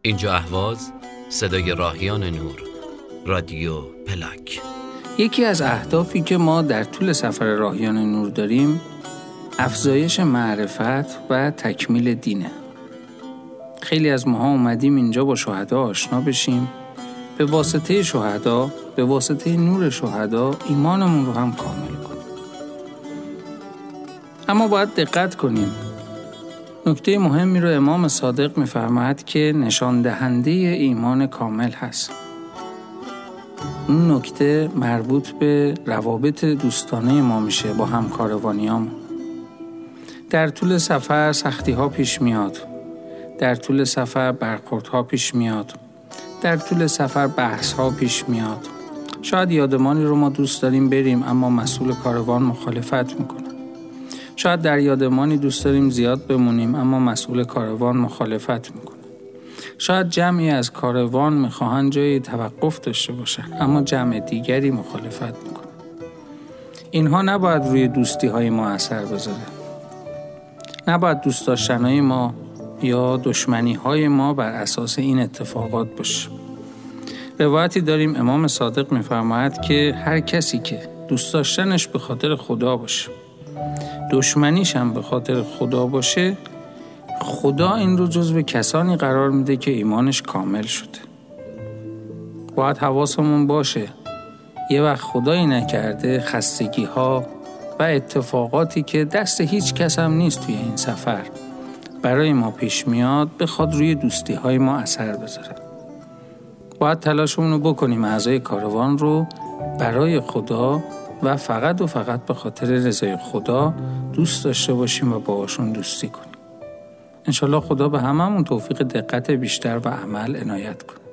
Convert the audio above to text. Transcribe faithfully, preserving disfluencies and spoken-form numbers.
اینجا اهواز، صدای راهیان نور، رادیو پلاک. یکی از اهدافی که ما در طول سفر راهیان نور داریم افزایش معرفت و تکمیل دینه. خیلی از ماها اومدیم اینجا با شهدا آشنا بشیم، به واسطه شهدا، به واسطه نور شهدا ایمانمون رو هم کامل کنیم. اما باید دقت کنیم. نکته مهمی رو امام صادق می‌فرماید که نشان دهنده ایمان کامل هست. اون نکته مربوط به روابط دوستانه ما میشه با همکاروانیامون. در طول سفر سختی‌ها پیش میاد. در طول سفر برخوردها پیش میاد. در طول سفر بحث‌ها پیش میاد. شاید یادمانی رو ما دوست داریم بریم اما مسئول کاروان مخالفت میکنه. شاید در یادمانی دوست داریم زیاد بمونیم اما مسئول کاروان مخالفت میکنه. شاید جمعی از کاروان میخواهند جای توقف داشته باشن اما جمع دیگری مخالفت میکنه. اینها نباید روی دوستی های ما اثر بذاره. نباید دوست داشتنهای ما یا دشمنی های ما بر اساس این اتفاقات باشه. روایتی داریم امام صادق میفرماید که هر کسی که دوست داشتنش به خاطر خدا باشه، دشمنیش هم به خاطر خدا باشه، خدا این رو جزو کسانی قرار میده که ایمانش کامل شده. باید حواسمون باشه یه وقت خدایی نکرده خستگی ها و اتفاقاتی که دست هیچ کس هم نیست توی این سفر برای ما پیش میاد بخواد روی دوستی های ما اثر بذاره. باید تلاشمون رو بکنیم اعضای کاروان رو برای خدا و فقط و فقط به خاطر رضای خدا دوست داشته باشیم و باهاشون دوستی کنیم. انشالله خدا به هممون توفیق دقت بیشتر و عمل عنایت کنه.